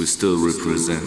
still represent.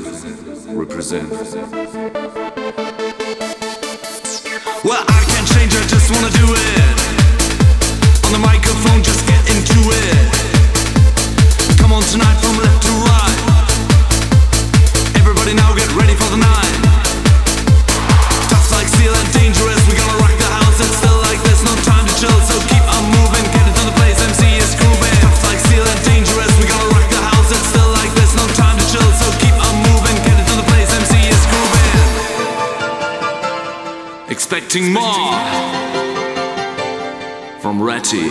Well, I can't change, I just wanna do it. On the microphone, just get into it. Come on tonight from left to right. Everybody now get ready for the night. Tough like steel and dangerous, we're gonna rock the house. It's still like there's no time to chill, so keep on moving, get into the place, MC is grooving. Tough like steel and dangerous, we're gonna rock the house. It's still like there's no time to chill, so keep on moving, get into the place, MC is grooving. Expecting more from Ratty.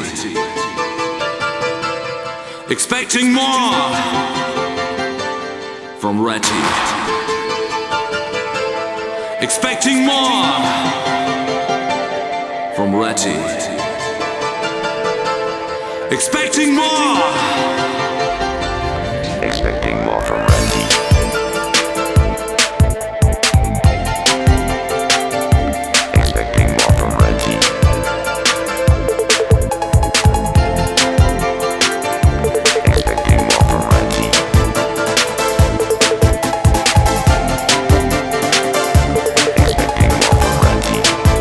Expecting more from Ratty. Expecting more from Ratty. Expecting more. Expecting more from Ratty. Expecting more from Ratty. Expecting more from Ratty. Expecting more from Ratty.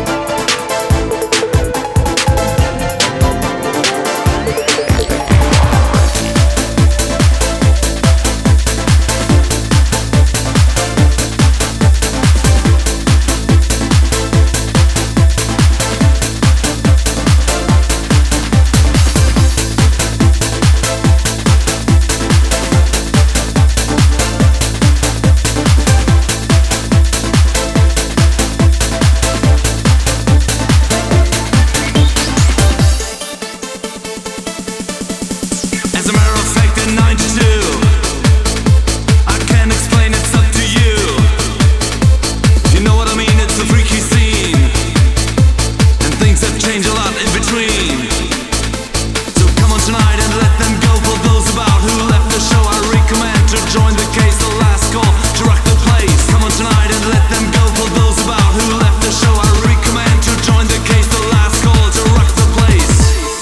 As a matter of fact, in '92, I can't explain, it's up to you. You know what I mean? It's a freaky scene, and things have changed a lot in between. So come on tonight and let them go. For those about who left the show, I recommend to join the case. The last call to rock the place. Come on tonight and let them go. For those about who left the show, I recommend to join the case. The last call to rock the place.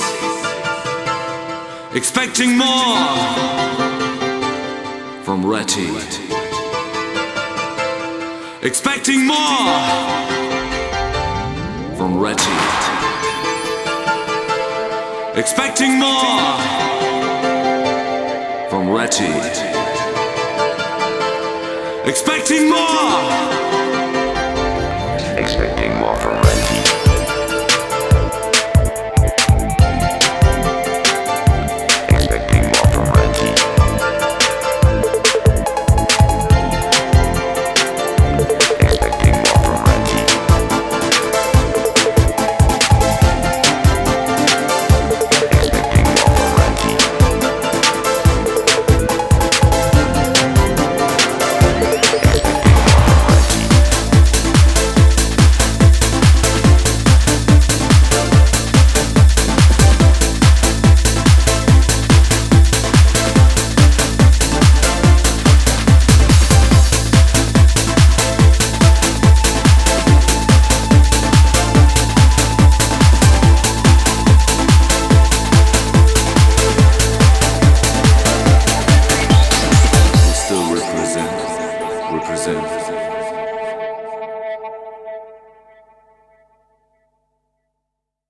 Expecting more from Ratty. Expecting more from Ratty. Expecting more from Ratty. Expecting more. Expecting more from Ratty. Expecting more from Ratty. Expecting more from Ratty. Expecting more from Ratty. Still represent.